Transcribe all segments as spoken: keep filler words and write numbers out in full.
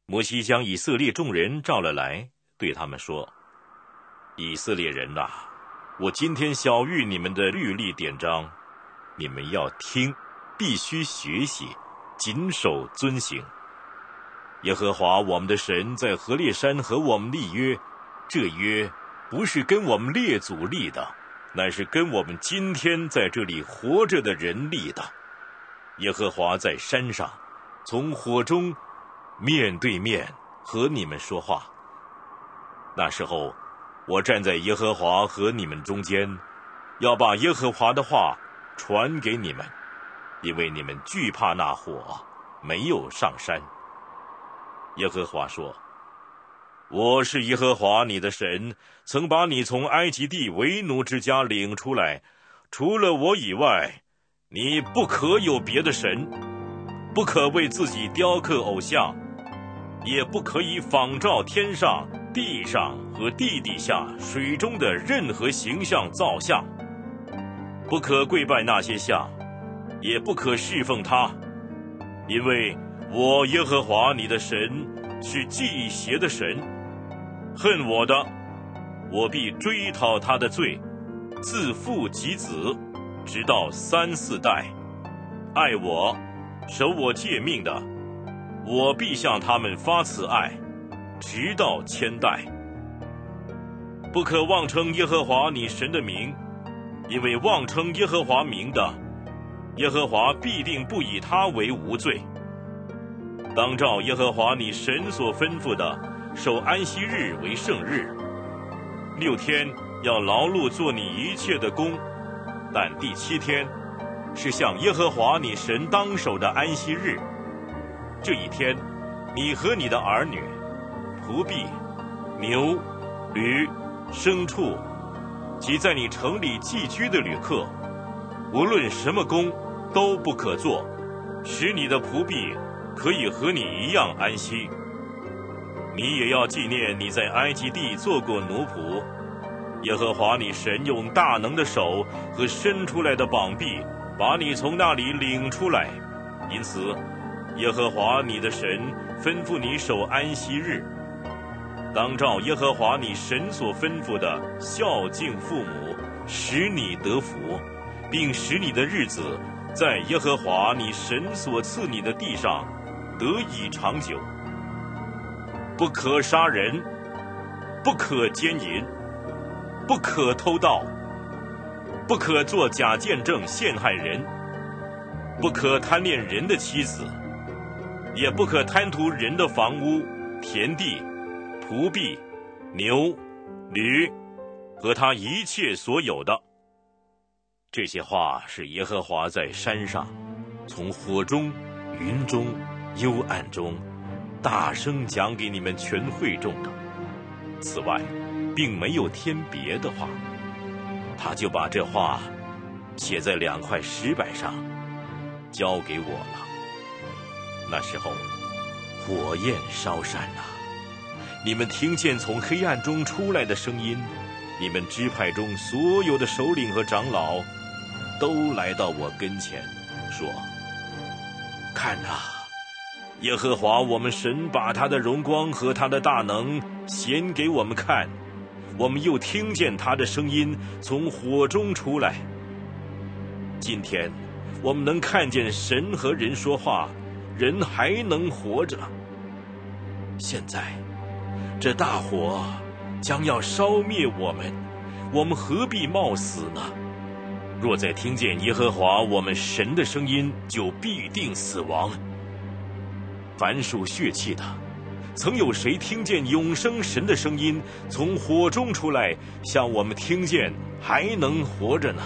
摩西将以色列众人召了来，对他们说：以色列人啊，我今天晓谕你们的律例典章，你们要听，必须学习，谨守遵行。耶和华我们的神在何烈山和我们立约，这约不是跟我们列祖立的，乃是跟我们今天在这里活着的人立的。耶和华在山上，从火中面对面和你们说话。那时候，我站在耶和华和你们中间，要把耶和华的话传给你们，因为你们惧怕那火，没有上山。耶和华说：我是耶和华你的神，曾把你从埃及地为奴之家领出来，除了我以外，你不可有别的神，不可为自己雕刻偶像，也不可以仿照天上、地上和地底下水中的任何形象造像，不可跪拜那些像，也不可侍奉他，因为我耶和华你的神是忌邪的神，恨我的，我必追讨他的罪，自父及子，直到三四代；爱我、守我诫命的，我必向他们发慈爱，直到千代。不可妄称耶和华你神的名，因为妄称耶和华名的，耶和华必定不以他为无罪。当照耶和华你神所吩咐的，守安息日为圣日，六天要劳碌做你一切的工，但第七天是向耶和华你神当守的安息日。这一天，你和你的儿女、仆婢、牛、驴、牲畜，及在你城里寄居的旅客，无论什么工都不可做，使你的仆婢可以和你一样安息。你也要纪念你在埃及地做过奴仆，耶和华你神用大能的手和伸出来的膀臂把你从那里领出来。因此，耶和华你的神吩咐你守安息日，当照耶和华你神所吩咐的孝敬父母，使你得福，并使你的日子在耶和华你神所赐你的地上得以长久。不可杀人，不可奸淫，不可偷盗，不可作假见证陷害人，不可贪恋人的妻子，也不可贪图人的房屋、田地、仆婢、牛、驴和他一切所有的。这些话是耶和华在山上，从火中、云中、幽暗中大声讲给你们全会众的。此外，并没有添别的话，他就把这话写在两块石板上，交给我了。那时候，火焰烧山啊，你们听见从黑暗中出来的声音，你们支派中所有的首领和长老都来到我跟前，说：看啊，耶和华我们神把他的荣光和他的大能显给我们看，我们又听见他的声音从火中出来。今天我们能看见神和人说话，人还能活着。现在这大火将要烧灭我们，我们何必冒死呢？若再听见耶和华我们神的声音，就必定死亡。凡属血气的，曾有谁听见永生神的声音从火中出来，像我们听见还能活着呢？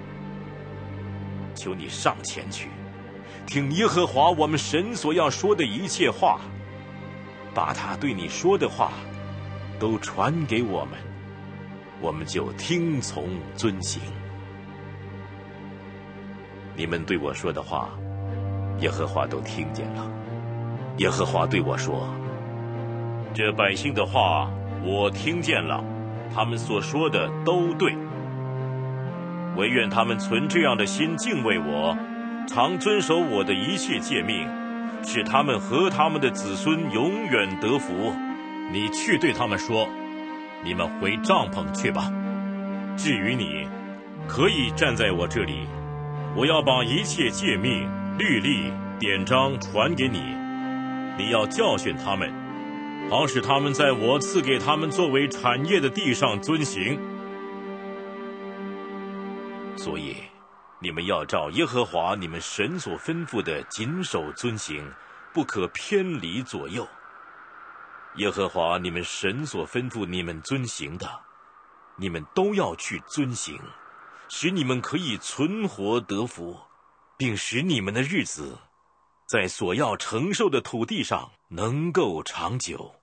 求你上前去，听耶和华我们神所要说的一切话，把他对你说的话都传给我们，我们就听从遵行。你们对我说的话，耶和华都听见了。耶和华对我说：这百姓的话我听见了，他们所说的都对。惟愿他们存这样的心敬畏我，常遵守我的一切诫命， 使他们和他们的子孙永远得福。你去对他们说，你们回帐篷去吧。至于你，可以站在我这里，我要把一切诫命、律例、典章传给你，你要教训他们，好使他们在我赐给他们作为产业的地上遵行。所以你们要照耶和华你们神所吩咐的谨守遵行，不可偏离左右。耶和华你们神所吩咐你们遵行的，你们都要去遵行，使你们可以存活得福，并使你们的日子在所要承受的土地上能够长久。